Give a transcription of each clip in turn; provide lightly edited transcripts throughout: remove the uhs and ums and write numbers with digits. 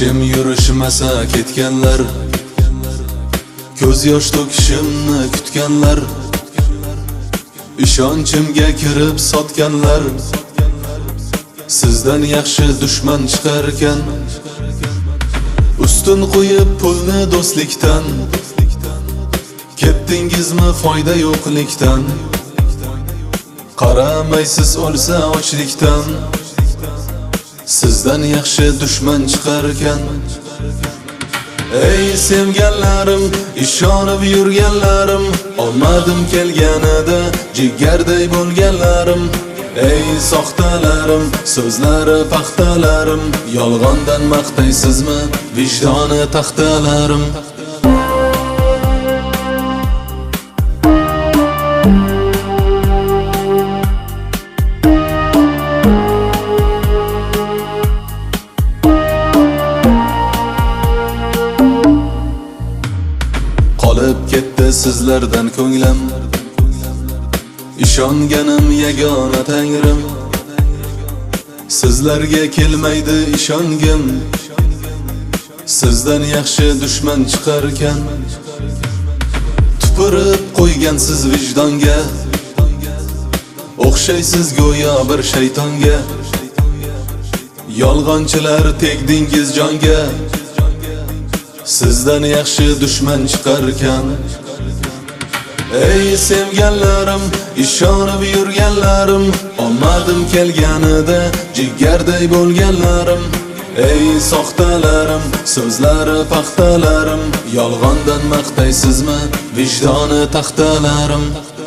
ishim yurishmasa ketganlar, ko'z yosh to'kishimni kutganlar, ishonchimga kirib sotganlar, sizdan yaxshi dushman chiqarkan, ustun qo'yib pulni do'stlikdan, ketdingizmi foyda yo'qlikdan, qaramaysiz o'lsa ochlikdan, sizdan yaxshi dushman chiqarkan. Ey sevganlarim, ishonib yurganlarim, olmadim kelganida jigarday bo'lganlarim. Ey soxtalarim, so'zlari paxtalarim, yolg'ondan maqtaysizmi vijdoni taxtalarim. Qolib ketdi sizlardan ko'nglim, ishonganim yagona Tangrim. Sizlarga kelmaydi ishongim, sizdan yaxshi dushman chiqarkan. Tupurib qo'ygansiz vijdonga, o'xshaysiz go'yo bir shaytonga. Yolg'onchilar tegdingiz jonga, sizdan yaxshi dushman chiqarkan. Ey sevganlarim, ishonib yurganlarim, olmadim kelganida jigarday bo'lganlarim. Ey soxtalarim, so'zlari paxtalarim, yolg'ondan maqtaysizmi vijdoni taxtalarim.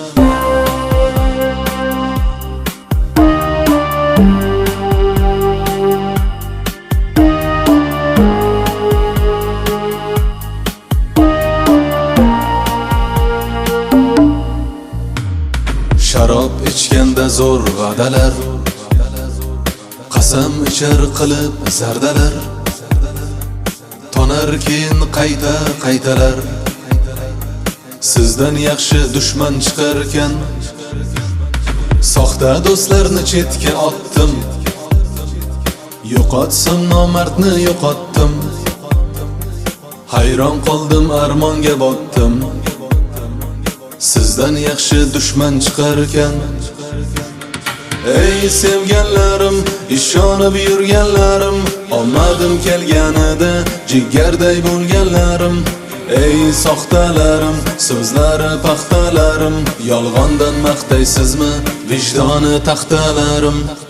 Sharob ichganda zo'r va'dalar, qasam ichar qilib zardalar, tonar keyin qaytalar, sizdan yaxshi dushman chiqarkan. Soxta do'stlarni chetga otdim, yo'qotsam nomardni yo'qotdim. Hayron qoldim, armonga botdim, sizdan yaxshi dushman chiqarkan. Ey sevganlarim, ishonib yurganlarim, olmadim kelganida jigarday bo'lganlarim. Ey soxtalarim, so'zlari paxtalarim, yolg'ondan maqtaysizmi vijdoni taxtalarim.